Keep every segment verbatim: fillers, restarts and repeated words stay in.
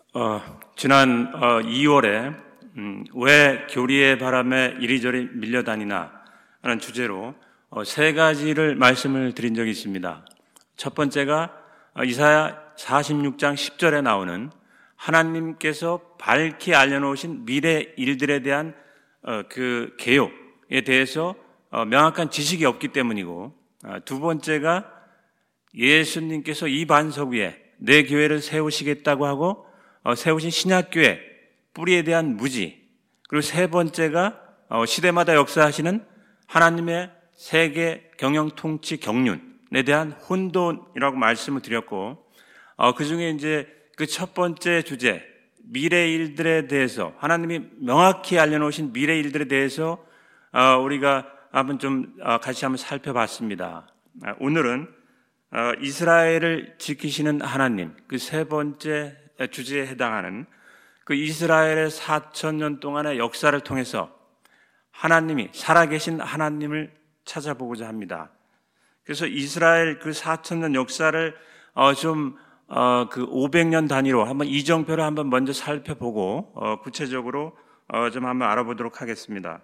어, 지난 어, 이월에 음, 왜 교리의 바람에 이리저리 밀려다니나 하는 주제로 어, 세 가지를 말씀을 드린 적이 있습니다. 첫 번째가 어, 이사야 사십육 장 십 절에 나오는 하나님께서 밝히 알려놓으신 미래 일들에 대한 어, 그 계획에 대해서 어, 명확한 지식이 없기 때문이고, 어, 두 번째가 예수님께서 이 반석 위에 내 교회를 세우시겠다고 하고 어, 세우신 신약교회 뿌리에 대한 무지, 그리고 세 번째가 어, 시대마다 역사하시는 하나님의 세계 경영 통치 경륜에 대한 혼돈이라고 말씀을 드렸고, 어, 그 중에 이제 그 첫 번째 주제, 미래 일들에 대해서, 하나님이 명확히 알려놓으신 미래 일들에 대해서 어, 우리가 한번 좀 어, 같이 한번 살펴봤습니다. 어, 오늘은 어, 이스라엘을 지키시는 하나님, 그 세 번째 주제에 해당하는 그 이스라엘의 사천 년 동안의 역사를 통해서 하나님이, 살아계신 하나님을 찾아보고자 합니다. 그래서 이스라엘 그 사천 년 역사를 어, 좀 어, 그 오백 년 단위로 한번 이정표를 한번 먼저 살펴보고 어, 구체적으로 어, 좀 한번 알아보도록 하겠습니다.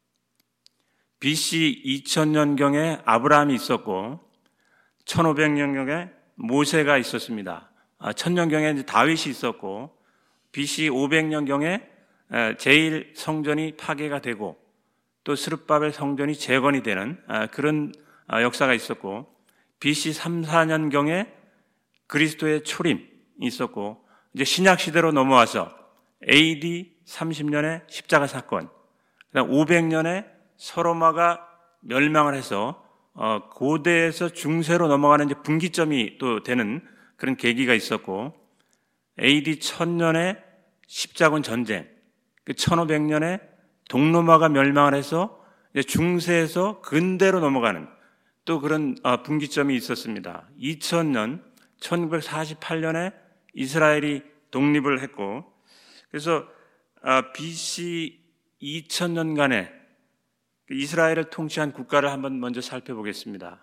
비씨 이천 년경에 아브라함이 있었고 천오백 년경에 모세가 있었습니다. 천 년경에 이제 다윗이 있었고, 비씨 오백 년경에 제일 성전이 파괴가 되고 또 스룹바벨 성전이 재건이 되는 그런 역사가 있었고, 비씨 삼, 사 년경에 그리스도의 초림이 있었고, 이제 신약 시대로 넘어와서 에이디 삼십 년에 십자가 사건, 그다음 오백 년에 서로마가 멸망을 해서 어, 고대에서 중세로 넘어가는 이제 분기점이 또 되는 그런 계기가 있었고, 에이디 천 년에 십자군 전쟁, 그 천오백 년에 동로마가 멸망을 해서 이제 중세에서 근대로 넘어가는 또 그런 어, 분기점이 있었습니다. 이천 년, 천구백사십팔 년에 이스라엘이 독립을 했고, 그래서 어, 비씨 이천 년간에 이스라엘을 통치한 국가를 한번 먼저 살펴보겠습니다.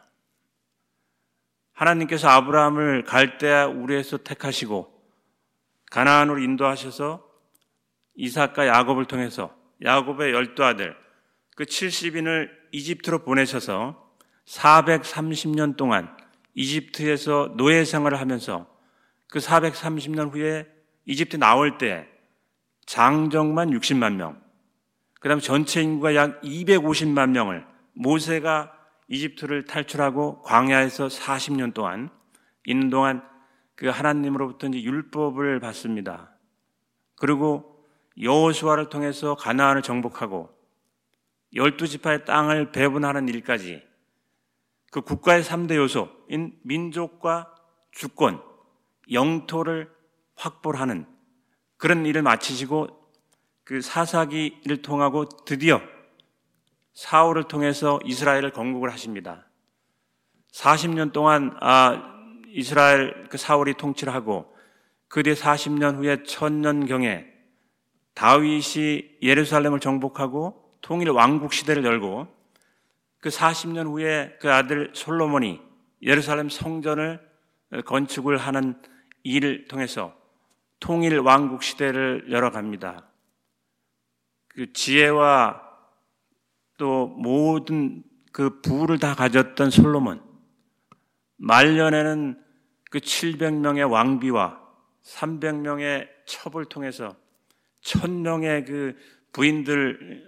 하나님께서 아브라함을 갈대아 우르에서 택하시고 가나안으로 인도하셔서 이삭과 야곱을 통해서 야곱의 열두 아들 그 칠십 인을 이집트로 보내셔서 사백삼십 년 동안 이집트에서 노예 생활을 하면서 그 사백삼십 년 후에 이집트 나올 때 장정만 육십만 명, 그 다음에 전체 인구가 약 이백오십만 명을 모세가 이집트를 탈출하고 광야에서 사십 년 동안 있는 동안 그 하나님으로부터 이제 율법을 받습니다. 그리고 여호수아를 통해서 가나안을 정복하고 열두 지파의 땅을 배분하는 일까지 그 국가의 삼 대 요소인 민족과 주권, 영토를 확보를 하는 그런 일을 마치시고 그 사사기를 통하고 드디어 사울을 통해서 이스라엘을 건국을 하십니다. 사십 년 동안 아, 이스라엘 그 사울이 통치를 하고 그 뒤에 사십 년 후에 천년경에 다윗이 예루살렘을 정복하고 통일 왕국 시대를 열고 그 사십 년 후에 그 아들 솔로몬이 예루살렘 성전을 건축을 하는 일을 통해서 통일 왕국 시대를 열어갑니다. 그 지혜와 또 모든 그 부를 다 가졌던 솔로몬, 말년에는 그 칠백 명의 왕비와 삼백 명의 첩을 통해서 천 명의 그 부인들과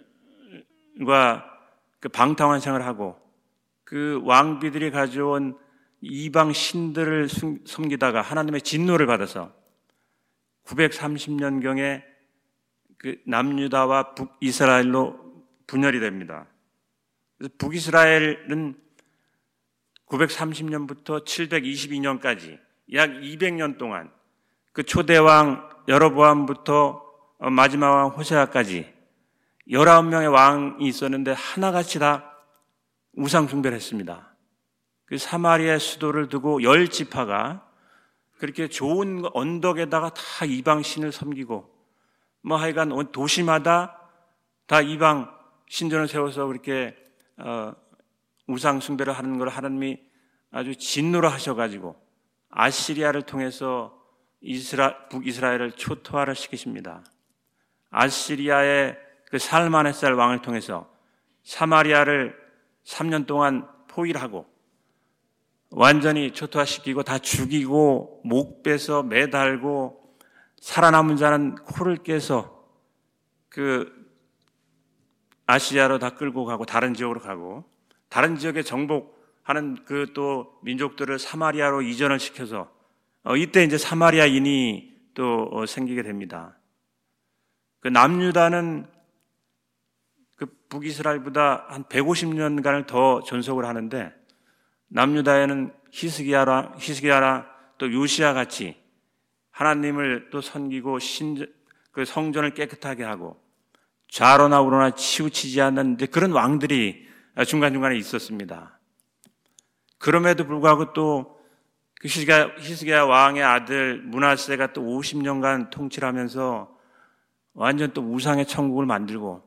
그 방탕환생을 하고 그 왕비들이 가져온 이방 신들을 섬기다가 하나님의 진노를 받아서 구백삼십 년경에 그 남유다와 북이스라엘로 분열이 됩니다. 그래서 북이스라엘은 구백삼십 년부터 칠백이십이 년까지 약 이백 년 동안 그 초대왕 여로보암부터 마지막 왕 호세아까지 열아홉 명의 왕이 있었는데 하나같이 다 우상 숭배를 했습니다. 그 사마리아의 수도를 두고 열 지파가 그렇게 좋은 언덕에다가 다 이방 신을 섬기고 뭐 하여간 도시마다 다 이방 신전을 세워서 그렇게 어, 우상 숭배를 하는 걸 하나님이 아주 진노를 하셔가지고 아시리아를 통해서 이스라, 북이스라엘을 초토화를 시키십니다. 아시리아의 그 살마네살 왕을 통해서 사마리아를 삼 년 동안 포위하고 완전히 초토화시키고 다 죽이고 목 빼서 매달고 살아남은 자는 코를 깨서 그 아시아로 다 끌고 가고 다른 지역으로 가고 다른 지역에 정복하는 그 또 민족들을 사마리아로 이전을 시켜서 어, 이때 이제 사마리아인이 또 어, 생기게 됩니다. 그 남유다는 그 북이스라엘보다 한 백오십 년간을 더 존속을 하는데 남유다에는 히스기야라, 히스기야라 또 요시야 같이 하나님을 또 섬기고 신, 그 성전을 깨끗하게 하고 좌로나 우로나 치우치지 않는 그런 왕들이 중간중간에 있었습니다. 그럼에도 불구하고 또 그 히스기야, 히스기야 왕의 아들 므낫세가 또 오십 년간 통치를 하면서 완전 또 우상의 천국을 만들고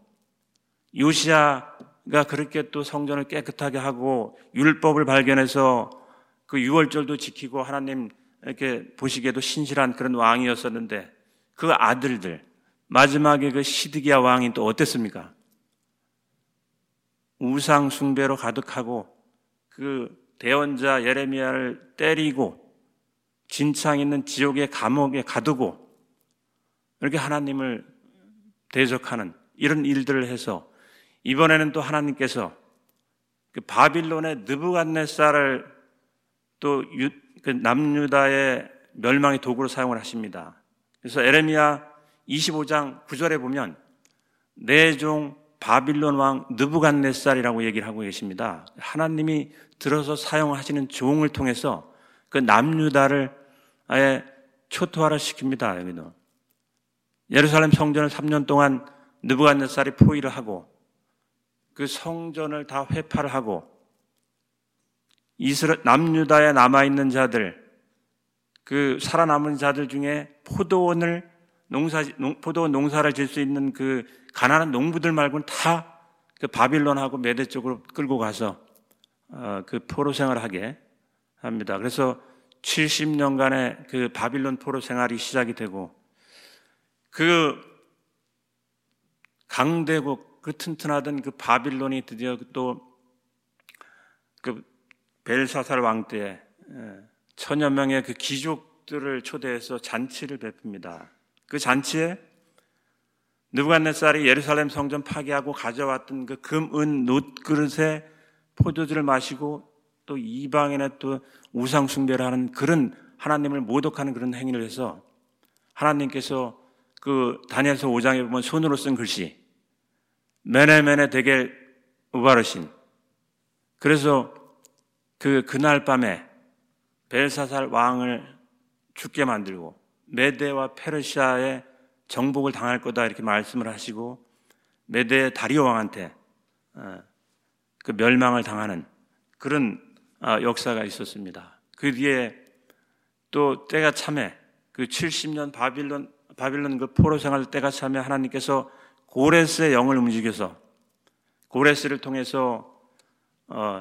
요시야가 그렇게 또 성전을 깨끗하게 하고 율법을 발견해서 그 유월절도 지키고 하나님 이렇게 보시기에도 신실한 그런 왕이었었는데 그 아들들 마지막에 그 시드기야 왕이 또 어땠습니까? 우상 숭배로 가득하고 그 대언자 예레미야를 때리고 진창 있는 지옥의 감옥에 가두고 이렇게 하나님을 대적하는 이런 일들을 해서 이번에는 또 하나님께서 그 바빌론의 느부갓네살을 또 유, 그 남유다의 멸망의 도구로 사용을 하십니다. 그래서 예레미야 이십오 장 구 절에 보면 내 종 바빌론 왕 느부갓네살이라고 얘기를 하고 계십니다. 하나님이 들어서 사용하시는 종을 통해서 그 남유다를 아예 초토화를 시킵니다. 여기는 예루살렘 성전을 삼 년 동안 느부갓네살이 포위를 하고 그 성전을 다 회파를 하고 이스라 남유다에 남아있는 자들 그 살아남은 자들 중에 포도원을 농사 포도원 농사를 질 수 있는 그 가난한 농부들 말고는 다 그 바빌론하고 메대 쪽으로 끌고 가서 어, 그 포로 생활을 하게 합니다. 그래서 칠십 년간의 그 바빌론 포로 생활이 시작이 되고 그 강대국 그 튼튼하던 그 바빌론이 드디어 또 그 벨사살 왕 때 천여 명의 그 귀족들을 초대해서 잔치를 베풉니다. 그 잔치에 느부갓네살이 예루살렘 성전 파괴하고 가져왔던 그 금, 은, 놋 그릇에 포도주를 마시고 또 이방인의 또 우상 숭배를 하는 그런 하나님을 모독하는 그런 행위를 해서 하나님께서 그 다니엘서 오 장에 보면 손으로 쓴 글씨 메네메네 데겔 우바르신 그래서 그 그날 밤에 벨사살 왕을 죽게 만들고 메대와 페르시아의 정복을 당할 거다 이렇게 말씀을 하시고 메대 다리오 왕한테 그 멸망을 당하는 그런 역사가 있었습니다. 그 뒤에 또 때가 참에 그 칠십 년 바빌론 바빌론 그 포로 생활 때가 참에 하나님께서 고레스의 영을 움직여서 고레스를 통해서 어,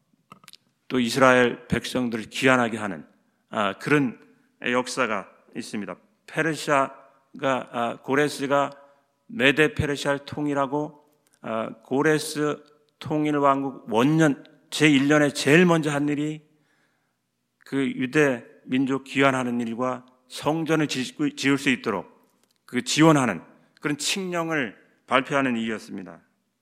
또 이스라엘 백성들을 귀환하게 하는 아, 그런 역사가 있습니다. 페르시아가 아, 고레스가 메데 페르시아를 통일하고 아, 고레스 통일 왕국 원년 제일 년에 제일 먼저 한 일이 그 유대 민족 귀환하는 일과 성전을 지을 수 있도록 그 지원하는 그런 칙령을 발표하는 일이었습니다.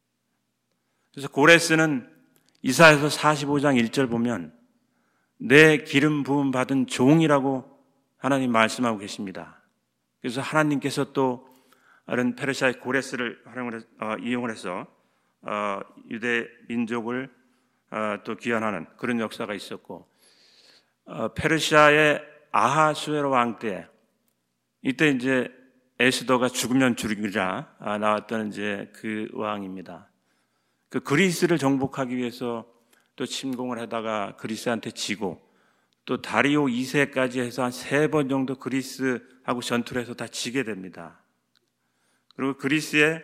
그래서 고레스는 이사야서 사십오 장 일 절 보면 내 기름 부음 받은 종이라고 하나님 말씀하고 계십니다. 그래서 하나님께서 또 다른 페르시아의 고레스를 활용을 해서, 어, 이용을 해서 어, 유대 민족을 어, 또 귀환하는 그런 역사가 있었고 어, 페르시아의 아하수에로 왕 때 이때 이제 에스더가 죽으면 죽이자 아, 나왔던 이제 그 왕입니다. 그 그리스를 정복하기 위해서 또 침공을 하다가 그리스한테 지고 또 다리오 이 세까지 해서 한 세 번 정도 그리스하고 전투를 해서 다 지게 됩니다. 그리고 그리스에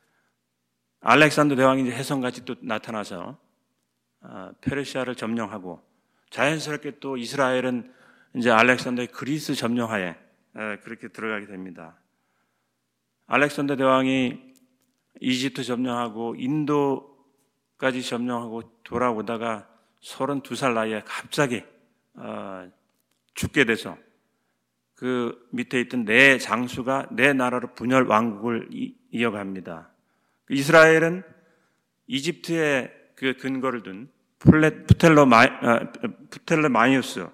알렉산더 대왕이 이제 혜성같이 또 나타나서 아, 페르시아를 점령하고 자연스럽게 또 이스라엘은 이제 알렉산더의 그리스 점령하에 그렇게 들어가게 됩니다. 알렉산더 대왕이 이집트 점령하고 인도까지 점령하고 돌아오다가 서른두 살 나이에 갑자기 죽게 돼서 그 밑에 있던 네 장수가 네 나라로 분열 왕국을 이어갑니다. 이스라엘은 이집트의 그 근거를 둔 프텔레마이오스의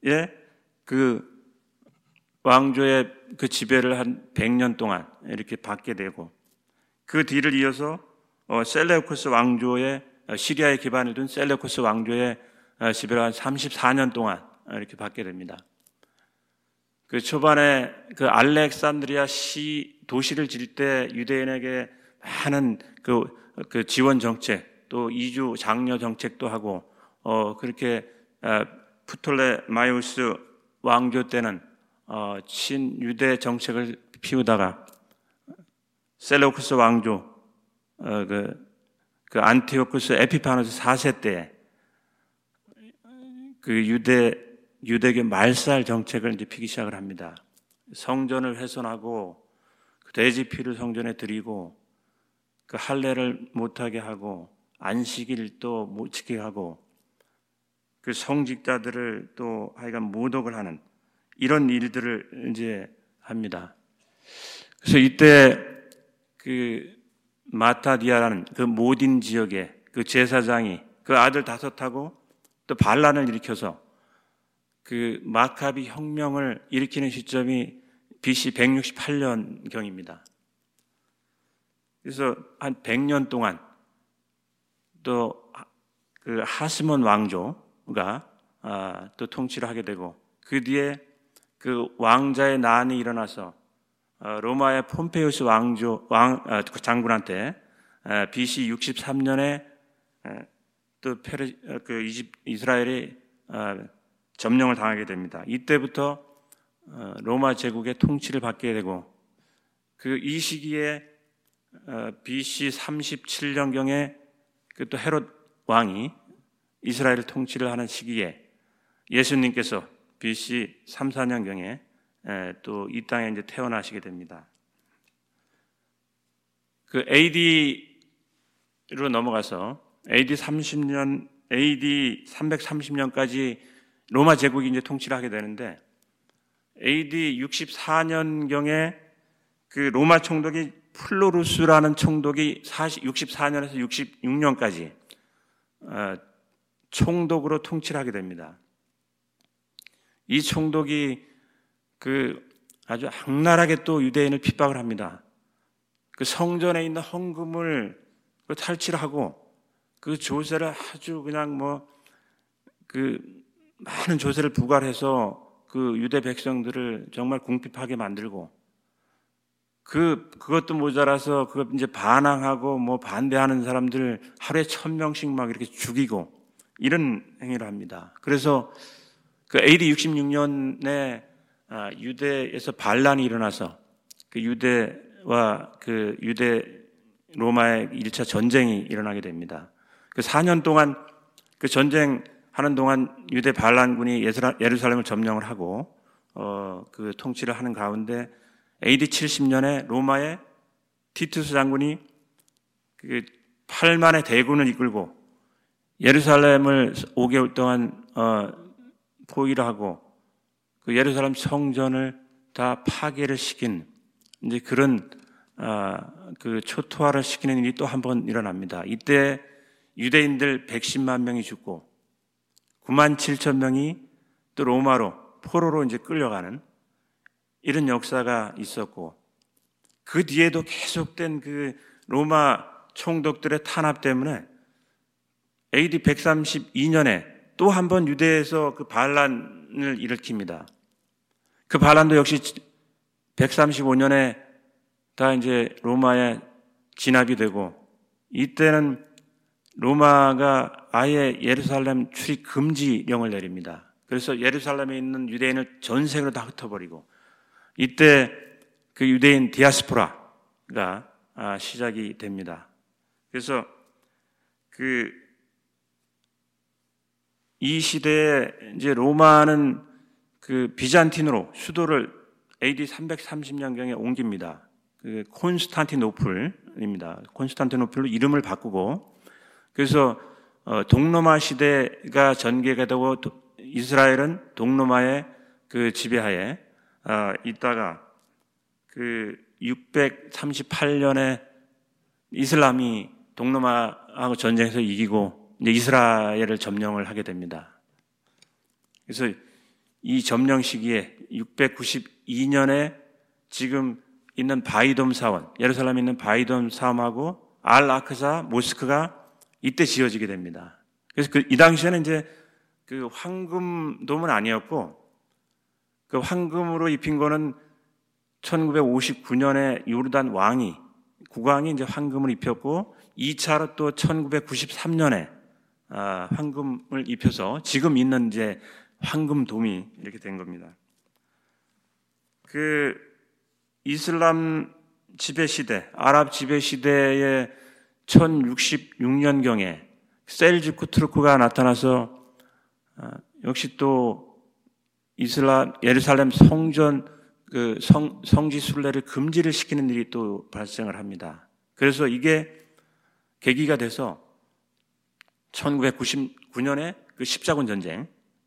그 왕조의 그 지배를 한 백 년 동안 이렇게 받게 되고, 그 뒤를 이어서 셀레우코스 왕조의 시리아에 기반을 둔 셀레우코스 왕조의 지배를 한 삼십사 년 동안 이렇게 받게 됩니다. 그 초반에 그 알렉산드리아 시 도시를 질 때 유대인에게 많은 그, 그 지원 정책, 또 이주 장려 정책도 하고, 어, 그렇게, 어, 프톨레마이오스 왕조 때는, 어, 친유대 정책을 피우다가, 셀레우코스 왕조, 어, 그, 그 안티오쿠스 에피파노스 사 세 때, 그 유대, 유대교 말살 정책을 이제 피기 시작을 합니다. 성전을 훼손하고, 돼지 피를 성전에 드리고, 그 할례를 못하게 하고, 안식일 또 못 지키게 하고, 그 성직자들을 또 하여간 모독을 하는 이런 일들을 이제 합니다. 그래서 이때 그 마타디아라는 그 모딘 지역의 그 제사장이 그 아들 다섯하고 또 반란을 일으켜서 그 마카비 혁명을 일으키는 시점이 비씨 백육십팔 년경입니다. 그래서 한 백 년 동안 또 그 하스몬 왕조가 아, 또 통치를 하게 되고, 그 뒤에 그 왕자의 난이 일어나서 어, 로마의 폼페이우스 왕조 왕 아, 장군한테 아, 비씨 육십삼 년에 아, 또 페르 그 이집 이스라엘이 아, 점령을 당하게 됩니다. 이때부터 어, 로마 제국의 통치를 받게 되고, 그 이 시기에 어, 비씨 삼십칠 년경에 그 또 헤롯 왕이 이스라엘을 통치를 하는 시기에 예수님께서 비씨 삼, 사 년경에 또 이 땅에 이제 태어나시게 됩니다. 그 에이디로 넘어가서 에이디 삼십 년, 에이디 삼백삼십 년까지 로마 제국이 이제 통치를 하게 되는데, 에이디 육십사 년경에 그 로마 총독이 플로루스라는 총독이 육십사 년에서 육십육 년까지 총독으로 통치를 하게 됩니다. 이 총독이 그 아주 악랄하게 또 유대인을 핍박을 합니다. 그 성전에 있는 헌금을 탈취하고 그 조세를 아주 그냥 뭐 그 많은 조세를 부과해서 그 유대 백성들을 정말 궁핍하게 만들고, 그, 그것도 모자라서 그거 이제 반항하고 뭐 반대하는 사람들 하루에 천 명씩 막 이렇게 죽이고 이런 행위를 합니다. 그래서 그 에이디 육십육 년에 유대에서 반란이 일어나서 그 유대와 그 유대 로마의 일 차 전쟁이 일어나게 됩니다. 그 사 년 동안 그 전쟁하는 동안 유대 반란군이 예루살렘을 점령을 하고 어, 그 통치를 하는 가운데 에이디 칠십 년에 로마의 티투스 장군이 그 팔만의 대군을 이끌고 예루살렘을 오 개월 동안 어, 포위를 하고 그 예루살렘 성전을 다 파괴를 시킨 이제 그런 어, 그 초토화를 시키는 일이 또 한 번 일어납니다. 이때 유대인들 백십만 명이 죽고 구만 칠천 명이 또 로마로 포로로 이제 끌려가는 이런 역사가 있었고, 그 뒤에도 계속된 그 로마 총독들의 탄압 때문에 에이디 백삼십이 년에 또 한 번 유대에서 그 반란을 일으킵니다. 그 반란도 역시 백삼십오 년에 다 이제 로마에 진압이 되고, 이때는 로마가 아예 예루살렘 출입 금지령을 내립니다. 그래서 예루살렘에 있는 유대인을 전 세계로 다 흩어버리고, 이때 그 유대인 디아스포라가 시작이 됩니다. 그래서 그 이 시대에 이제 로마는 그 비잔틴으로 수도를 에이디 삼백삼십 년경에 옮깁니다. 그 콘스탄티노플입니다. 콘스탄티노플로 이름을 바꾸고, 그래서 어, 동로마 시대가 전개가 되고 이스라엘은 동로마의 그 지배하에 어, 있다가 그 육백삼십팔 년에 이슬람이 동로마하고 전쟁에서 이기고 이제 이스라엘을 점령을 하게 됩니다. 그래서 이 점령 시기에 육백구십이 년에 지금 있는 바이돔 사원, 예루살렘에 있는 바이돔 사원하고 알 아크사 모스크가 이때 지어지게 됩니다. 그래서 그 이 당시에는 이제 그 황금돔은 아니었고, 그 황금으로 입힌 거는 천구백오십구 년에 요르단 왕이, 국왕이 이제 황금을 입혔고, 이 차로 또 천구백구십삼 년에 아, 황금을 입혀서 지금 있는 이제 황금돔이 이렇게 된 겁니다. 그 이슬람 지배 시대, 아랍 지배 시대의 천육십육 년경에 셀주크 투르크가 나타나서 아, 역시 또 이슬람 예루살렘 성전 그 성, 성지 순례를 금지를 시키는 일이 또 발생을 합니다. 그래서 이게 계기가 돼서 천구백구십구 년에 그 십자군 전쟁이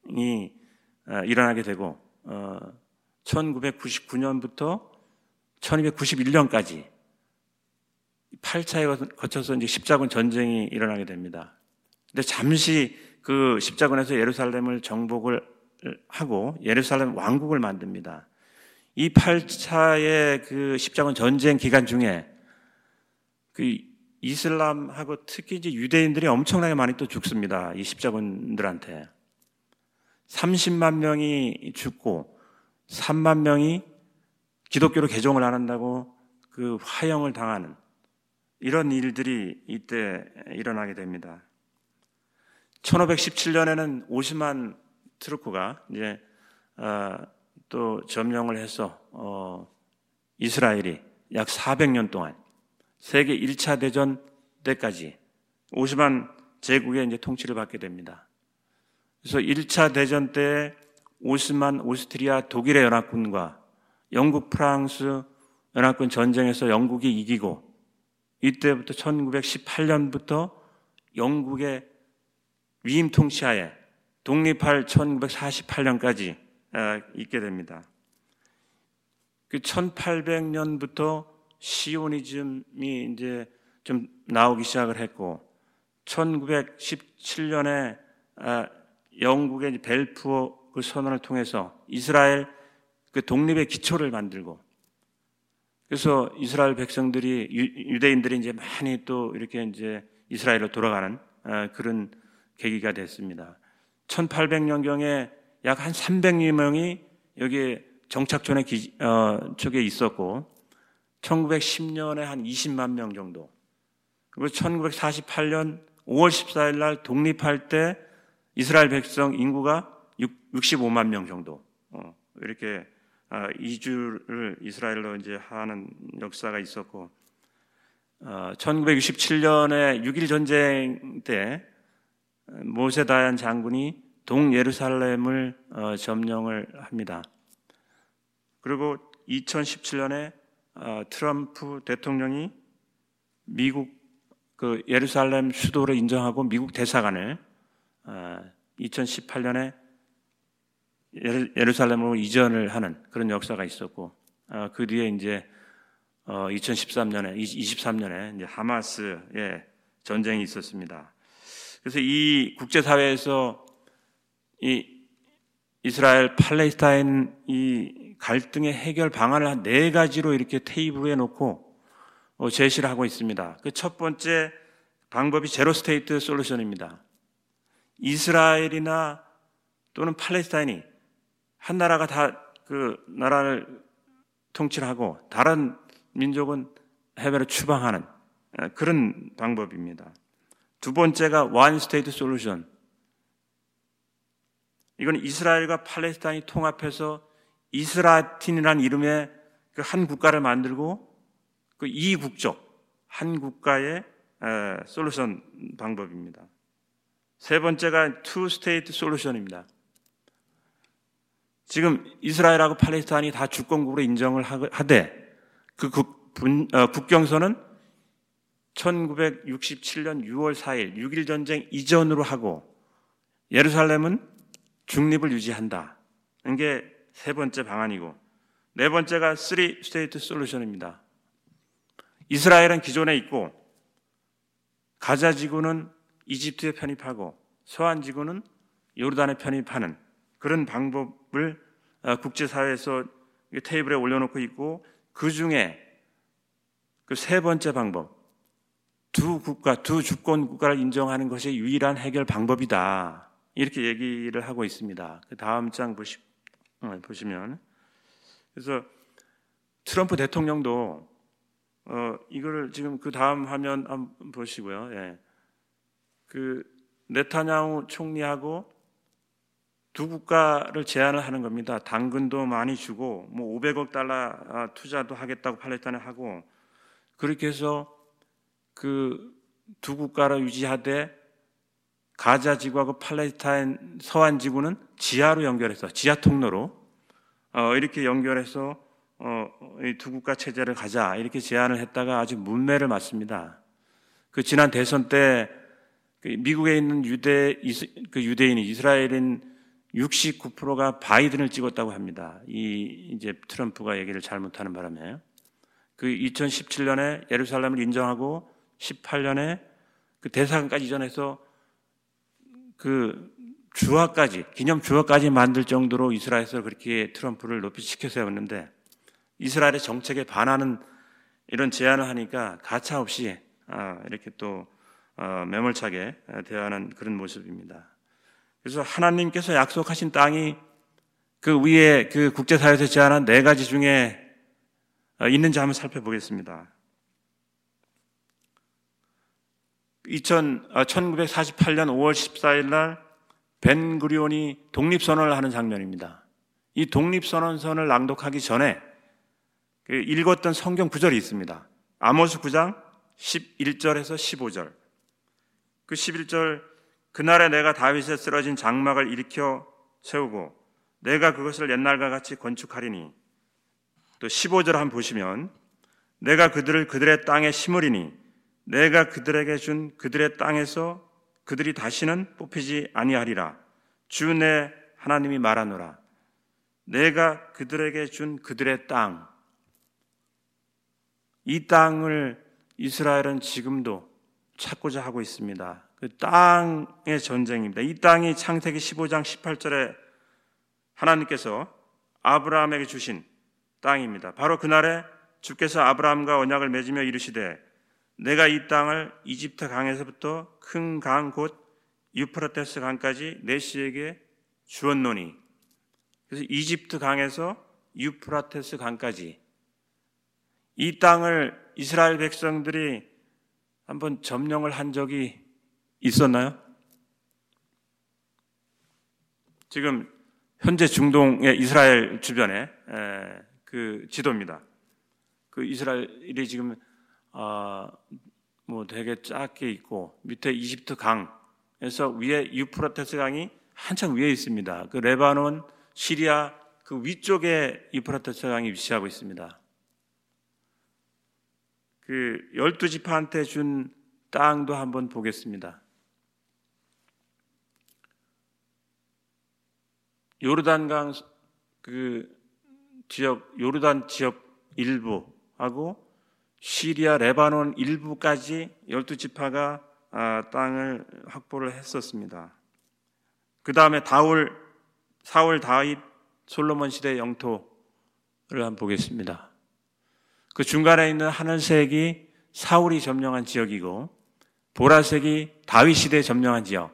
일어나게 되고, 어, 천구백구십구 년부터 천이백구십일 년까지 팔 차에 거쳐서 이제 십자군 전쟁이 일어나게 됩니다. 근데 잠시 그 십자군에서 예루살렘을 정복을 하고 예루살렘 왕국을 만듭니다. 이 팔 차의 그 십자군 전쟁 기간 중에 그 이슬람하고 특히 이제 유대인들이 엄청나게 많이 또 죽습니다. 이 십자군들한테. 삼십만 명이 죽고 삼만 명이 기독교로 개종을 안 한다고 그 화형을 당하는 이런 일들이 이때 일어나게 됩니다. 천오백십칠 년에는 오스만 투르크가 이제 어, 또 점령을 해서 어, 이스라엘이 약 사백 년 동안 세계 일 차 대전 때까지 오스만 제국의 이제 통치를 받게 됩니다. 그래서 일 차 대전 때 오스만 오스트리아 독일의 연합군과 영국 프랑스 연합군 전쟁에서 영국이 이기고, 이때부터 천구백십팔 년부터 영국의 위임 통치하에 독립할 천구백사십팔 년까지 있게 됩니다. 그 천팔백 년부터 시오니즘이 이제 좀 나오기 시작을 했고, 천구백십칠 년에 영국의 벨푸어 그 선언을 통해서 이스라엘 그 독립의 기초를 만들고, 그래서 이스라엘 백성들이 유대인들이 이제 많이 또 이렇게 이제 이스라엘로 돌아가는 그런 계기가 됐습니다. 천팔백 년경에 약 한 삼백 명이 여기에 정착촌에 기, 어, 쪽에 있었고, 천구백십 년에 한 이십만 명 정도, 그리고 천구백사십팔 년 오월 십사일 날 독립할 때 이스라엘 백성 인구가 육십오만 명 정도, 어, 이렇게 어, 이주를 이스라엘로 이제 하는 역사가 있었고, 어, 천구백육십칠 년에 육일 전쟁 때 모세 다얀 장군이 동예루살렘을 어, 점령을 합니다. 그리고 이천십칠 년에 어, 트럼프 대통령이 미국 그 예루살렘 수도를 인정하고 미국 대사관을 어, 이천십팔 년에 예루살렘으로 이전을 하는 그런 역사가 있었고, 어, 그 뒤에 이제 어, 이천십삼 년에 이십삼 년에 이제 하마스의 전쟁이 있었습니다. 그래서 이 국제사회에서 이 이스라엘 팔레스타인 이 갈등의 해결 방안을 한 네 가지로 이렇게 테이블 위에 놓고 어, 제시를 하고 있습니다. 그 첫 번째 방법이 제로 스테이트 솔루션입니다. 이스라엘이나 또는 팔레스타인이 한 나라가 다 그 나라를 통치를 하고 다른 민족은 해외로 추방하는 그런 방법입니다. 두 번째가 원 스테이트 솔루션. 이건 이스라엘과 팔레스타인이 통합해서 이스라틴이라는 이름의 그 한 국가를 만들고 그 이국적 한 국가의 솔루션 방법입니다. 세 번째가 투 스테이트 솔루션입니다. 지금 이스라엘하고 팔레스타인이 다 주권국으로 인정을 하되 그 국, 분, 어, 국경선은 천구백육십칠 년 유월 사일 육일 전쟁 이전으로 하고 예루살렘은 중립을 유지한다. 이게 세 번째 방안이고, 네 번째가 쓰리 스테이트 솔루션입니다. 이스라엘은 기존에 있고 가자 지구는 이집트에 편입하고 서한 지구는 요르단에 편입하는 그런 방법을 국제사회에서 테이블에 올려놓고 있고, 그 중에 그 세 번째 방법, 두 국가, 두 주권 국가를 인정하는 것이 유일한 해결 방법이다. 이렇게 얘기를 하고 있습니다. 그 다음 장 보시, 어, 보시면, 그래서 트럼프 대통령도 어, 이거를 지금 그 다음 화면 한번 보시고요. 예. 그 네타냐후 총리하고 두 국가를 제안을 하는 겁니다. 당근도 많이 주고 뭐 오백억 달러 투자도 하겠다고 팔레스타인에 하고, 그렇게 해서 그 두 국가를 유지하되 가자 지구하고 팔레스타인 서한 지구는 지하로 연결해서, 지하 통로로 어, 이렇게 연결해서 어, 이 두 국가 체제를 가자 이렇게 제안을 했다가 아주 문매를 맞습니다. 그 지난 대선 때 미국에 있는 유대 그 유대인이 이스라엘인 육십구 퍼센트가 바이든을 찍었다고 합니다. 이 이제 트럼프가 얘기를 잘못하는 바람에 그 이천십칠 년에 예루살렘을 인정하고 십팔 년에 그 대사관까지 이전해서 그 주화까지, 기념 주화까지 만들 정도로 이스라엘에서 그렇게 트럼프를 높이 치켜 세웠는데, 이스라엘의 정책에 반하는 이런 제안을 하니까 가차없이 이렇게 또 매몰차게 대하는 그런 모습입니다. 그래서 하나님께서 약속하신 땅이 그 위에 그 국제사회에서 제안한 네 가지 중에 있는지 한번 살펴보겠습니다. 천구백사십팔 년 오월 십사일 날 벤구리온이 독립선언을 하는 장면입니다. 이 독립선언선을 낭독하기 전에 그 읽었던 성경 구절이 있습니다. 아모스 구 장 십일 절에서 십오 절. 그 십일 절, 그날에 내가 다윗에 쓰러진 장막을 일으켜 세우고 내가 그것을 옛날과 같이 건축하리니. 또 십오 절 한번 보시면, 내가 그들을 그들의 땅에 심으리니 내가 그들에게 준 그들의 땅에서 그들이 다시는 뽑히지 아니하리라. 주 내 하나님이 말하노라. 내가 그들에게 준 그들의 땅, 이 땅을 이스라엘은 지금도 찾고자 하고 있습니다. 그 땅의 전쟁입니다. 이 땅이 창세기 십오 장 십팔 절에 하나님께서 아브라함에게 주신 땅입니다. 바로 그날에 주께서 아브라함과 언약을 맺으며 이르시되 내가 이 땅을 이집트 강에서부터 큰 강 곧 유프라테스 강까지 내 씨에게 주었노니. 그래서 이집트 강에서 유프라테스 강까지 이 땅을 이스라엘 백성들이 한번 점령을 한 적이 있었나요? 지금 현재 중동의 이스라엘 주변에 그 지도입니다. 그 이스라엘이 지금 아, 뭐 되게 작게 있고 밑에 이집트 강에서 위에 유프라테스 강이 한참 위에 있습니다. 그 레바논, 시리아 그 위쪽에 유프라테스 강이 위치하고 있습니다. 그 열두 지파한테 준 땅도 한번 보겠습니다. 요르단강 그 지역, 요르단 지역 일부하고 시리아, 레바논 일부까지 열두 지파가 땅을 확보를 했었습니다. 그 다음에 다울, 사울, 다윗, 솔로몬 시대 영토를 한번 보겠습니다. 그 중간에 있는 하늘색이 사울이 점령한 지역이고, 보라색이 다윗 시대에 점령한 지역,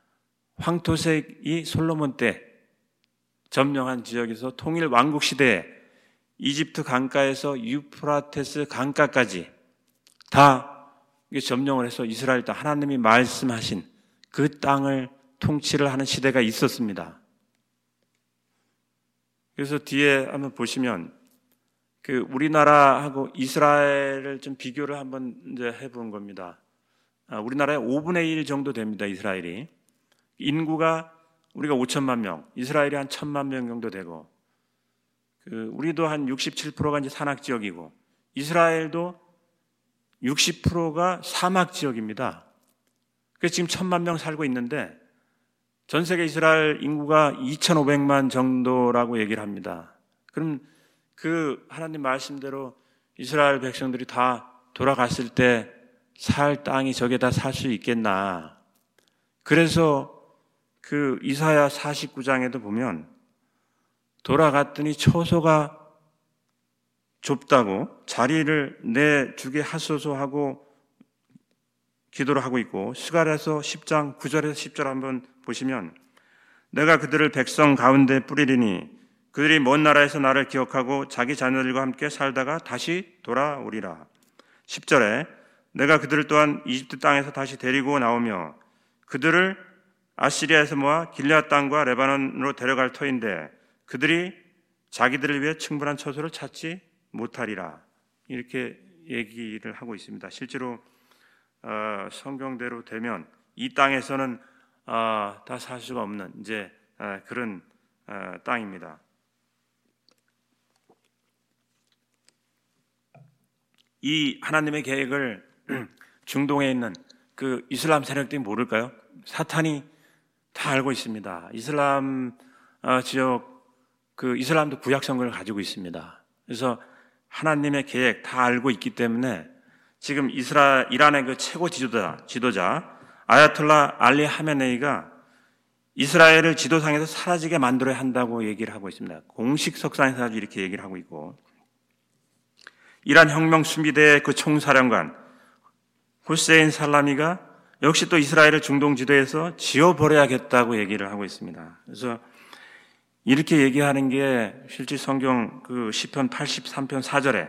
황토색이 솔로몬 때 점령한 지역에서 통일 왕국 시대에 이집트 강가에서 유프라테스 강가까지 다 점령을 해서 이스라엘 땅, 하나님이 말씀하신 그 땅을 통치를 하는 시대가 있었습니다. 그래서 뒤에 한번 보시면 그 우리나라하고 이스라엘을 좀 비교를 한번 이제 해본 겁니다. 우리나라의 오분의 일 정도 됩니다. 이스라엘이 인구가 우리가 오천만 명, 이스라엘이 한 천만 명 정도 되고, 그 우리도 한 육십칠 퍼센트가 이제 산악 지역이고, 이스라엘도 육십 퍼센트가 사막 지역입니다. 그래서 지금 천만 명 살고 있는데, 전 세계 이스라엘 인구가 이천오백만 정도라고 얘기를 합니다. 그럼 그 하나님 말씀대로 이스라엘 백성들이 다 돌아갔을 때 살 땅이 저게 다 살 수 있겠나. 그래서 그 이사야 사십구 장에도 보면 돌아갔더니 처소가 좁다고 자리를 내주게 하소서 하고 기도를 하고 있고, 스가랴서 십 장 구 절에서 십 절 한번 보시면 내가 그들을 백성 가운데 뿌리리니 그들이 먼 나라에서 나를 기억하고 자기 자녀들과 함께 살다가 다시 돌아오리라. 십 절에 내가 그들을 또한 이집트 땅에서 다시 데리고 나오며 그들을 아시리아에서 모아 길앗 땅과 레바논으로 데려갈 터인데 그들이 자기들을 위해 충분한 처소를 찾지 못하리라. 이렇게 얘기를 하고 있습니다. 실제로 어, 성경대로 되면 이 땅에서는 어, 다 살 수가 없는 이제 어, 그런 어, 땅입니다. 이 하나님의 계획을 중동에 있는 그 이슬람 세력들이 모를까요? 사탄이 다 알고 있습니다. 이슬람 어, 지역 그 이슬람도 구약 성경을 가지고 있습니다. 그래서 하나님의 계획 다 알고 있기 때문에 지금 이스라 이란의 그 최고 지도자 지도자 아야톨라 알리 하메네이가 이스라엘을 지도상에서 사라지게 만들어야 한다고 얘기를 하고 있습니다. 공식 석상에서 아주 이렇게 얘기를 하고 있고, 이란 혁명 수비대의 그 총사령관 후세인 살라미가 역시 또 이스라엘을 중동 지도에서 지워버려야겠다고 얘기를 하고 있습니다. 그래서 이렇게 얘기하는 게 실제 성경 그 시편 팔십삼 편 사 절에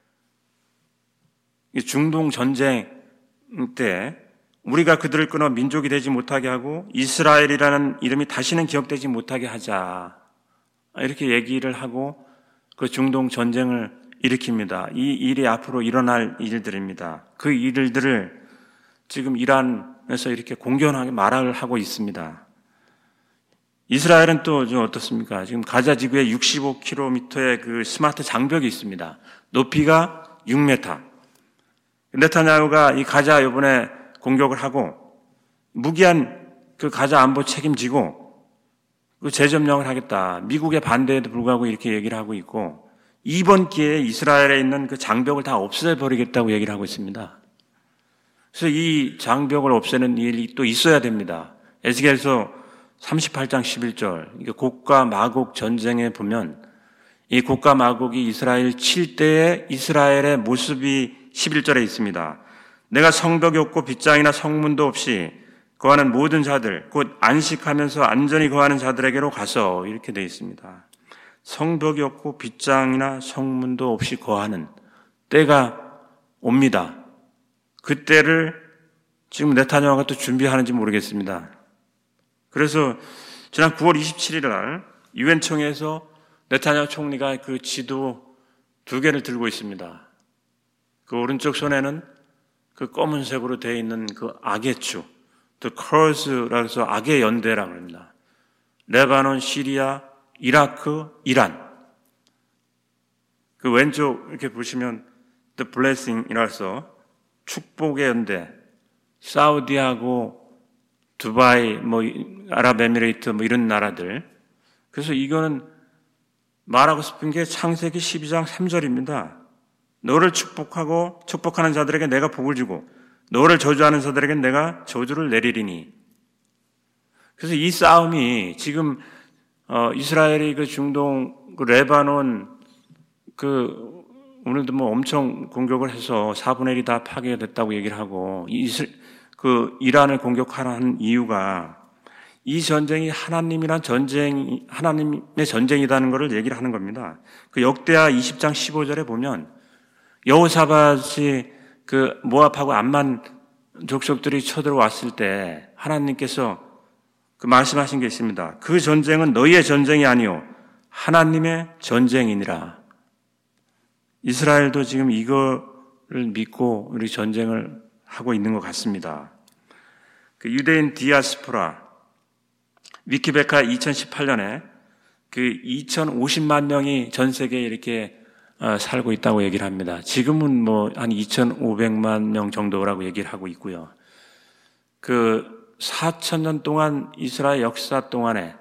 중동 전쟁 때 우리가 그들을 끊어 민족이 되지 못하게 하고 이스라엘이라는 이름이 다시는 기억되지 못하게 하자, 이렇게 얘기를 하고 그 중동 전쟁을 일으킵니다. 이 일이 앞으로 일어날 일들입니다. 그 일들을 지금 이란에서 이렇게 공견하게 말을 하고 있습니다. 이스라엘은 또 좀 어떻습니까? 지금 가자 지구에 육십오 킬로미터의 그 스마트 장벽이 있습니다. 높이가 육 미터. 네타냐후가 이 가자 이번에 공격을 하고 무기한 그 가자 안보 책임지고 그 재점령을 하겠다. 미국의 반대에도 불구하고 이렇게 얘기를 하고 있고, 이번 기회에 이스라엘에 있는 그 장벽을 다 없애버리겠다고 얘기를 하고 있습니다. 그래서 이 장벽을 없애는 일이 또 있어야 됩니다. 에스겔서 삼십팔 장 십일 절, 곡과 마곡 전쟁에 보면 이 곡과 마곡이 이스라엘 칠 때의 이스라엘의 모습이 십일 절에 있습니다. 내가 성벽이 없고 빗장이나 성문도 없이 거하는 모든 자들, 곧 안식하면서 안전히 거하는 자들에게로 가서, 이렇게 되어 있습니다. 성벽이 없고 빗장이나 성문도 없이 거하는 때가 옵니다. 그 때를 지금 네타냐후가 또 준비하는지 모르겠습니다. 그래서 지난 구월 이십칠일 날 유엔 총회에서 네타냐후 총리가 그 지도 두 개를 들고 있습니다. 그 오른쪽 손에는 그 검은색으로 되어 있는 그 악의 주, The Curs라고 해서 악의 연대라고 합니다. 레바논, 시리아, 이라크, 이란. 그 왼쪽 이렇게 보시면 The Blessing이라고 해서 축복의 연대, 사우디하고 두바이, 뭐 아랍에미레이트 뭐 이런 나라들. 그래서 이거는 말하고 싶은 게 창세기 십이 장 삼 절입니다. 너를 축복하고 축복하는 자들에게 내가 복을 주고 너를 저주하는 자들에게 내가 저주를 내리리니. 그래서 이 싸움이 지금 어, 이스라엘이 그 중동, 그 레바논, 그 오늘도 뭐 엄청 공격을 해서 사분의 일이 다 파괴됐다고 얘기를 하고, 이스, 그 이란을 공격하는 이유가 이 전쟁이 하나님이란 전쟁, 하나님의 전쟁이라는 것을 얘기를 하는 겁니다. 그 역대하 이십 장 십오 절에 보면 여호사밧이 그 모압하고 암만 족속들이 쳐들어왔을 때 하나님께서 그 말씀하신 게 있습니다. 그 전쟁은 너희의 전쟁이 아니요 하나님의 전쟁이니라. 이스라엘도 지금 이거를 믿고 우리 전쟁을 하고 있는 것 같습니다. 그 유대인 디아스포라, 위키베카 이천십팔 년에 그 이천오십만 명이 전 세계에 이렇게 어, 살고 있다고 얘기를 합니다. 지금은 뭐 한 이천오백만 명 정도라고 얘기를 하고 있고요. 그 사천 년 동안 이스라엘 역사 동안에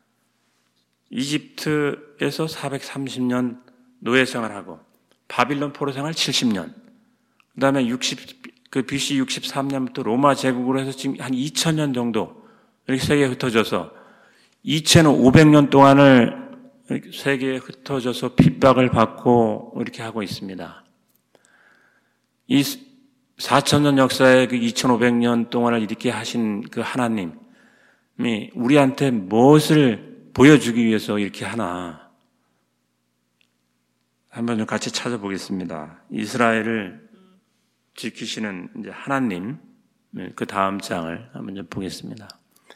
이집트에서 사백삼십 년 노예 생활하고 바빌론 포로 생활 칠십 년, 그 다음에 육십, 그 비씨 육십삼 년부터 로마 제국으로 해서 지금 한 이천 년 정도 이렇게 세계에 흩어져서 이천오백 년 동안을 세계에 흩어져서 핍박을 받고 이렇게 하고 있습니다. 이 사천 년 역사의 그 이천오백 년 동안을 이렇게 하신 그 하나님이 우리한테 무엇을 보여주기 위해서 이렇게 하나 한번 좀 같이 찾아보겠습니다. 이스라엘을 지키시는 이제 하나님, 그 다음 장을 한번 좀 보겠습니다.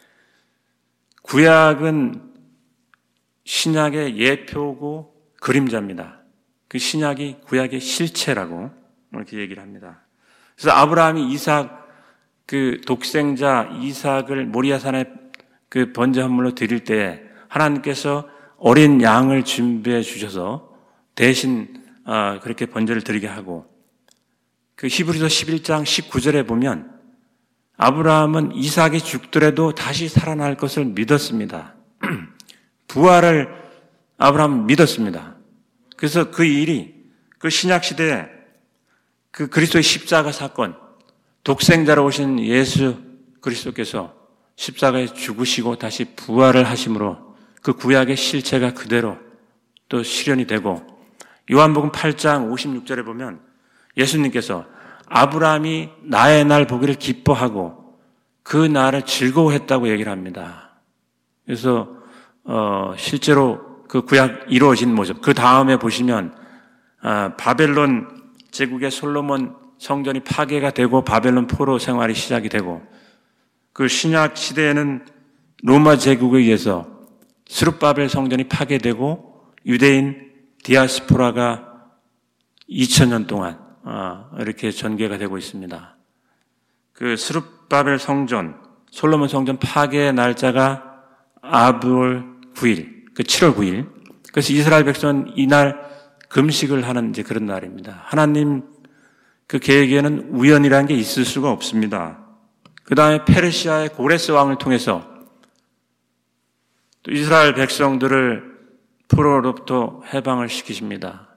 구약은 신약의 예표고 그림자입니다. 그 신약이 구약의 실체라고 이렇게 얘기를 합니다. 그래서 아브라함이 이삭, 그 독생자 이삭을 모리아산에 그 번제 헌물로 드릴 때 하나님께서 어린 양을 준비해 주셔서 대신 그렇게 번제를 드리게 하고, 그 히브리서 십일 장 십구 절에 보면 아브라함은 이삭이 죽더라도 다시 살아날 것을 믿었습니다. 부활을 아브라함은 믿었습니다. 그래서 그 일이 그 신약 시대에 그 그리스도의 십자가 사건, 독생자로 오신 예수 그리스도께서 십자가에 죽으시고 다시 부활을 하심으로 그 구약의 실체가 그대로 또 실현이 되고, 요한복음 팔 장 오십육 절에 보면 예수님께서 아브라함이 나의 날 보기를 기뻐하고 그 날을 즐거워했다고 얘기를 합니다. 그래서 어, 실제로 그 구약 이루어진 모습, 그 다음에 보시면 아, 바벨론 제국의 솔로몬 성전이 파괴가 되고 바벨론 포로 생활이 시작이 되고, 그 신약 시대에는 로마 제국에 의해서 스룹바벨 성전이 파괴되고 유대인 디아스포라가 이천 년 동안 이렇게 전개가 되고 있습니다. 그 스룹바벨 성전, 솔로몬 성전 파괴 날짜가 아브월 구 일, 그 칠월 구 일. 그래서 이스라엘 백성은 이날 금식을 하는 이제 그런 날입니다. 하나님 그 계획에는 우연이라는 게 있을 수가 없습니다. 그 다음에 페르시아의 고레스 왕을 통해서 또 이스라엘 백성들을 포로로부터 해방을 시키십니다.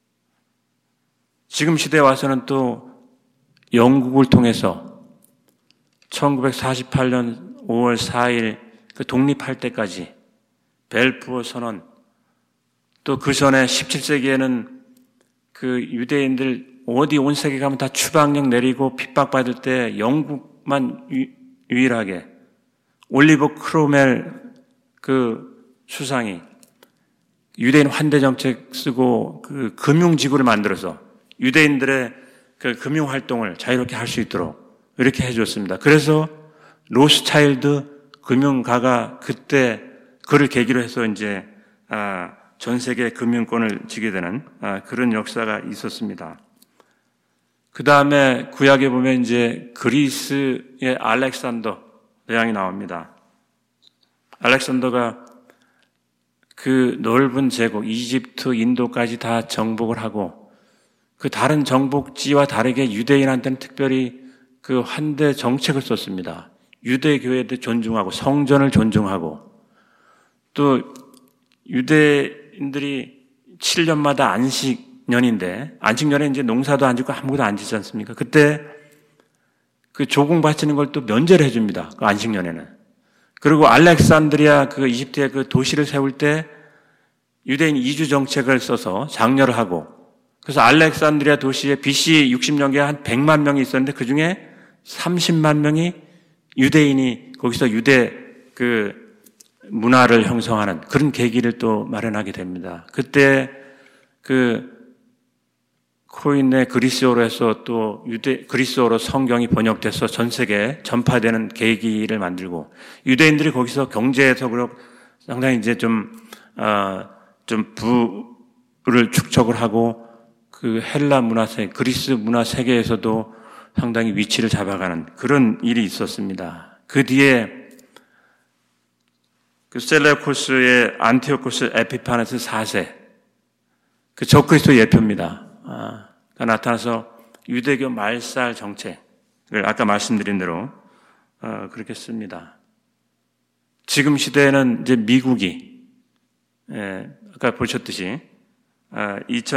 지금 시대에 와서는 또 영국을 통해서 천구백사십팔 년 오월 사 일 그 독립할 때까지 벨푸어 선언, 또 그 전에 십칠 세기에는 그 유대인들 어디 온 세계 가면 다 추방령 내리고 핍박받을 때 영국만 유, 유일하게 올리버 크로멜 그 수상이 유대인 환대 정책 쓰고 그 금융지구를 만들어서 유대인들의 그 금융 활동을 자유롭게 할 수 있도록 이렇게 해줬습니다. 그래서 로스차일드 금융가가 그때 그를 계기로 해서 이제 아, 전 세계 금융권을 쥐게 되는 아, 그런 역사가 있었습니다. 그 다음에 구약에 보면 이제 그리스의 알렉산더 대왕이 나옵니다. 알렉산더가 그 넓은 제국, 이집트, 인도까지 다 정복을 하고, 그 다른 정복지와 다르게 유대인한테는 특별히 그 환대 정책을 썼습니다. 유대교회도 존중하고 성전을 존중하고, 또 유대인들이 칠 년마다 안식년인데, 안식년에 이제 농사도 안 짓고 아무것도 안 짓지 않습니까? 그때 그 조공 바치는 걸 또 면제를 해줍니다. 그 안식년에는. 그리고 알렉산드리아 그 이집트의 그 도시를 세울 때 유대인 이주 정책을 써서 장려를 하고, 그래서 알렉산드리아 도시에 비씨 육십 년경에 한 백만 명이 있었는데 그 중에 삼십만 명이 유대인이 거기서 유대 그 문화를 형성하는 그런 계기를 또 마련하게 됩니다. 그때 그 코인의 그리스어로 해서 또 유대 그리스어로 성경이 번역돼서 전 세계에 전파되는 계기를 만들고, 유대인들이 거기서 경제적으로 상당히 이제 좀, 어, 좀 부를 축적을 하고, 그 헬라 문화 세계, 그리스 문화 세계에서도 상당히 위치를 잡아가는 그런 일이 있었습니다. 그 뒤에 그 셀레우코스의 안티오코스 에피파네스 사 세, 그 적그리스도 예표입니다. 아, 그 나타나서 유대교 말살 정책을 아까 말씀드린 대로 어, 그렇게 씁니다. 지금 시대에는 이제 미국이 예, 아까 보셨듯이 아,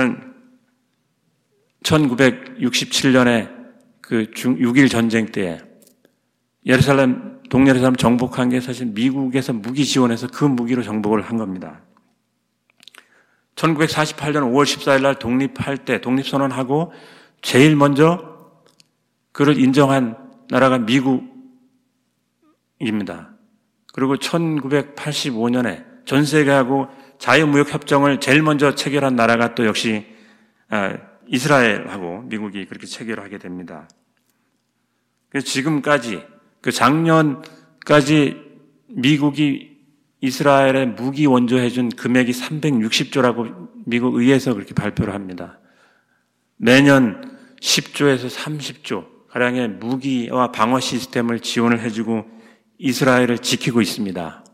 천구백육십칠 년에 그 육 일 전쟁 때에 예루살렘, 동예루살렘 정복한 게 사실 미국에서 무기 지원해서 그 무기로 정복을 한 겁니다. 천구백사십팔 년 오월 십사일 날 독립할 때, 독립선언하고 제일 먼저 그를 인정한 나라가 미국입니다. 그리고 천구백팔십오 년에 전 세계하고 자유무역협정을 제일 먼저 체결한 나라가 또 역시 이스라엘하고 미국이 그렇게 체결하게 됩니다. 그래서 지금까지, 그 작년까지 미국이 이스라엘에 무기 원조해준 금액이 삼백육십 조라고 미국 의회에서 그렇게 발표를 합니다. 매년 십 조에서 삼십 조 가량의 무기와 방어 시스템을 지원을 해주고 이스라엘을 지키고 있습니다.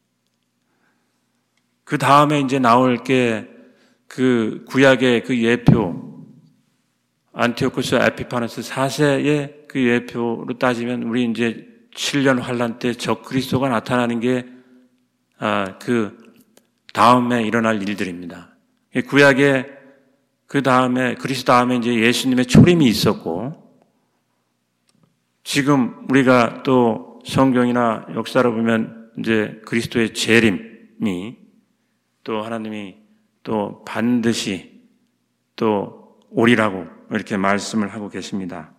그 다음에 이제 나올 게 그 구약의 그 예표, 안티오코스 에피파네스 사 세의 그 예표로 따지면 우리 이제 칠 년 환란 때 적그리스도가 나타나는 게 아, 그 다음에 일어날 일들입니다. 구약에 그 다음에 그리스도 다음에 이제 예수님의 초림이 있었고, 지금 우리가 또 성경이나 역사를 보면 이제 그리스도의 재림이 또 하나님이 또 반드시 또 오리라고 이렇게 말씀을 하고 계십니다.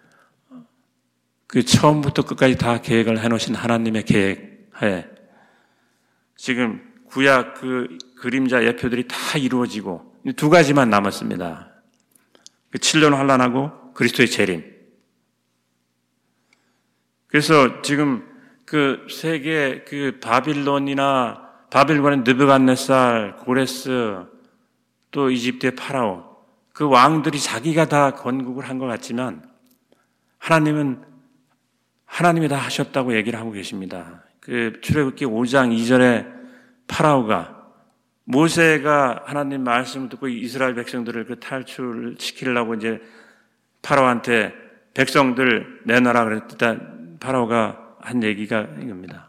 그 처음부터 끝까지 다 계획을 해놓으신 하나님의 계획하에 지금 구약 그 그림자 예표들이 다 이루어지고 두 가지만 남았습니다. 그 칠 년 환란하고 그리스도의 재림. 그래서 지금 그 세계 그 바빌론이나 바빌론의 느부갓네살, 고레스, 또 이집트의 파라오, 그 왕들이 자기가 다 건국을 한 것 같지만 하나님은 하나님이 다 하셨다고 얘기를 하고 계십니다. 그 출애굽기 오 장 이 절에 파라오가 모세가 하나님 말씀을 듣고 이스라엘 백성들을 그 탈출시키려고 이제 파라오한테 백성들 내놔라 그랬다. 파라오가 한 얘기가 이겁니다.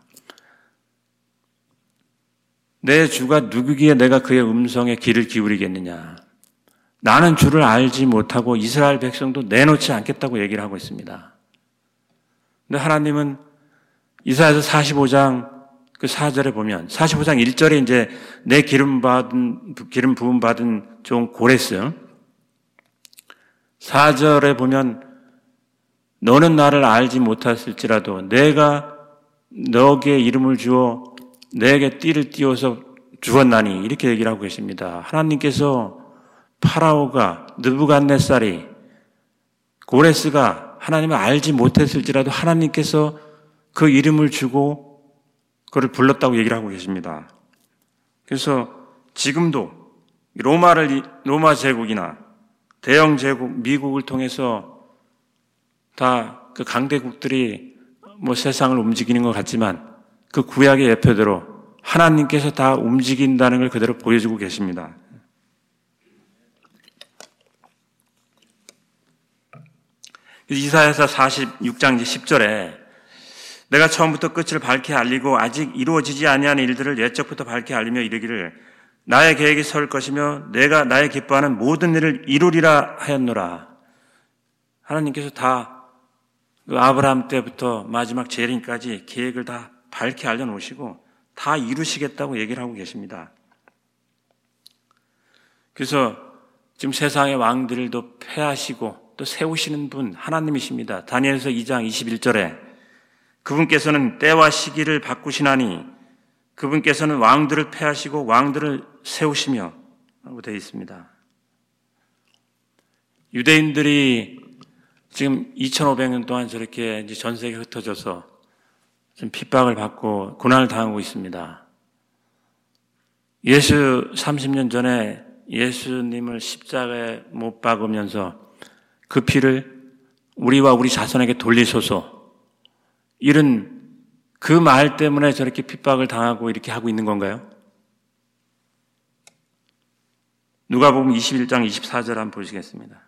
내 주가 누구기에 내가 그의 음성에 귀를 기울이겠느냐. 나는 주를 알지 못하고 이스라엘 백성도 내놓지 않겠다고 얘기를 하고 있습니다. 근데 하나님은 이사야서 사십오 장 그 사 절에 보면, 사십오 장 일 절에 이제 내 기름 받은, 기름 부음 받은 종 고레스, 사 절에 보면 너는 나를 알지 못했을지라도 내가 너에게 이름을 주어 내게 띠를 띄워서 주었나니, 이렇게 얘기를 하고 계십니다. 하나님께서 파라오가, 느부갓네살이, 고레스가 하나님을 알지 못했을지라도 하나님께서 그 이름을 주고 그를 불렀다고 얘기를 하고 계십니다. 그래서 지금도 로마를, 로마 제국이나 대영 제국, 미국을 통해서 다 그 강대국들이 뭐 세상을 움직이는 것 같지만 그 구약의 예표대로 하나님께서 다 움직인다는 걸 그대로 보여주고 계십니다. 이사야서 사십육 장 십 절에 내가 처음부터 끝을 밝히 알리고 아직 이루어지지 아니한 일들을 옛적부터 밝히 알리며 이르기를 나의 계획이 설 것이며 내가 나의 기뻐하는 모든 일을 이루리라 하였노라. 하나님께서 다 그 아브라함 때부터 마지막 재림까지 계획을 다 밝히 알려놓으시고 다 이루시겠다고 얘기를 하고 계십니다. 그래서 지금 세상의 왕들도 패하시고 또 세우시는 분 하나님이십니다. 다니엘서 이 장 이십일 절에 그분께서는 때와 시기를 바꾸시나니 그분께서는 왕들을 패하시고 왕들을 세우시며 라고 되어 있습니다. 유대인들이 지금 이천오백 년 동안 저렇게 이제 전 세계에 흩어져서 좀 핍박을 받고 고난을 당하고 있습니다. 예수 삼십 년 전에 예수님을 십자가에 못 박으면서 그 피를 우리와 우리 자손에게 돌리소서, 이런 그 말 때문에 저렇게 핍박을 당하고 이렇게 하고 있는 건가요? 누가복음 이십일 장 이십사 절 한번 보시겠습니다.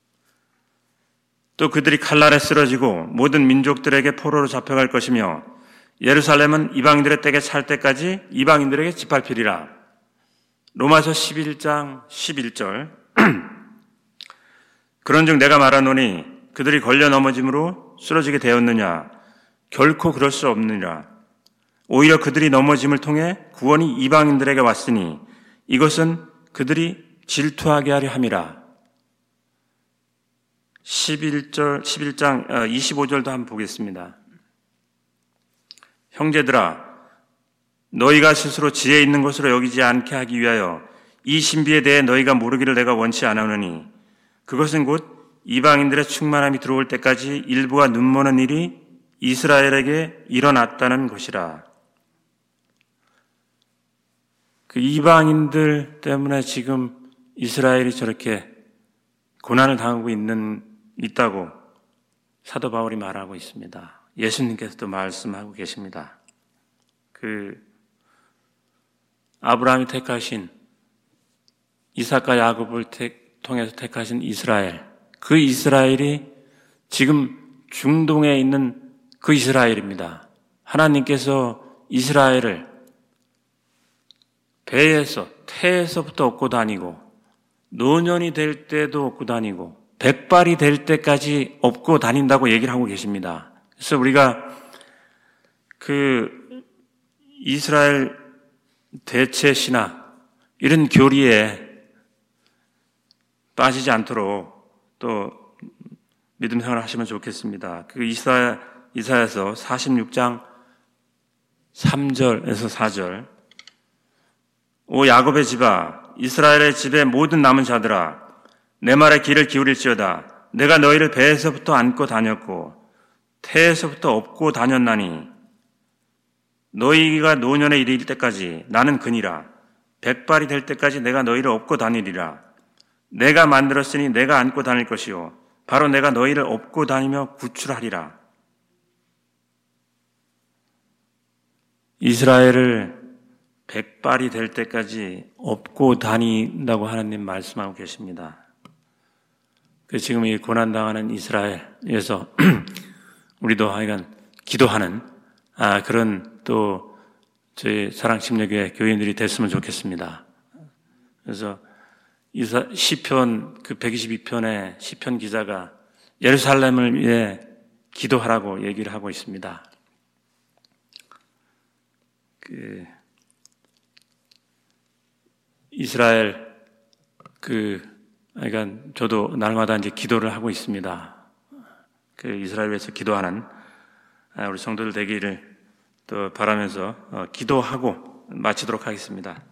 또 그들이 칼날에 쓰러지고 모든 민족들에게 포로로 잡혀갈 것이며 예루살렘은 이방인들의 떼게 찰 때까지 이방인들에게 짓밟히리라. 로마서 십일 장 십일 절 그런즉 내가 말하노니 그들이 걸려 넘어짐으로 쓰러지게 되었느냐? 결코 그럴 수 없느니라. 오히려 그들이 넘어짐을 통해 구원이 이방인들에게 왔으니 이것은 그들이 질투하게 하려 함이라. 십일 절, 십일 장 이십오 절도 한번 보겠습니다. 형제들아, 너희가 스스로 지혜 있는 것으로 여기지 않게 하기 위하여 이 신비에 대해 너희가 모르기를 내가 원치 않으노니 그것은 곧 이방인들의 충만함이 들어올 때까지 일부가 눈머는 일이 이스라엘에게 일어났다는 것이라. 그 이방인들 때문에 지금 이스라엘이 저렇게 고난을 당하고 있는, 있다고 사도 바울이 말하고 있습니다. 예수님께서도 말씀하고 계십니다. 그, 아브라함이 택하신 이삭과 야곱을 택, 통해서 택하신 이스라엘, 그 이스라엘이 지금 중동에 있는 그 이스라엘입니다. 하나님께서 이스라엘을 배에서, 태에서부터 얻고 다니고, 노년이 될 때도 얻고 다니고, 백발이 될 때까지 업고 다닌다고 얘기를 하고 계십니다. 그래서 우리가 그 이스라엘 대체 신학 이런 교리에 빠지지 않도록 또 믿음 생활을 하시면 좋겠습니다. 그 이사, 이사야서 사십육 장 삼 절에서 사 절 오 야곱의 집아 이스라엘의 집의 모든 남은 자들아 내 말에 귀를 기울일지어다. 내가 너희를 배에서부터 안고 다녔고 태에서부터 업고 다녔나니 너희가 노년에 이를 때까지 나는 그니라. 백발이 될 때까지 내가 너희를 업고 다니리라. 내가 만들었으니 내가 안고 다닐 것이요 바로 내가 너희를 업고 다니며 구출하리라. 이스라엘을 백발이 될 때까지 업고 다닌다고 하나님 말씀하고 계십니다. 그 지금 이 고난당하는 이스라엘에서 우리도 하여간 기도하는 아, 그런 또 저희 사랑침례교회 교인들이 됐으면 좋겠습니다. 그래서 이사, 시편 그 백이십이 편의 시편 기자가 예루살렘을 위해 기도하라고 얘기를 하고 있습니다. 그 이스라엘 그 그러니까 저도 날마다 이제 기도를 하고 있습니다. 그 이스라엘을 위해서 기도하는 우리 성도들 되기를 또 바라면서 기도하고 마치도록 하겠습니다.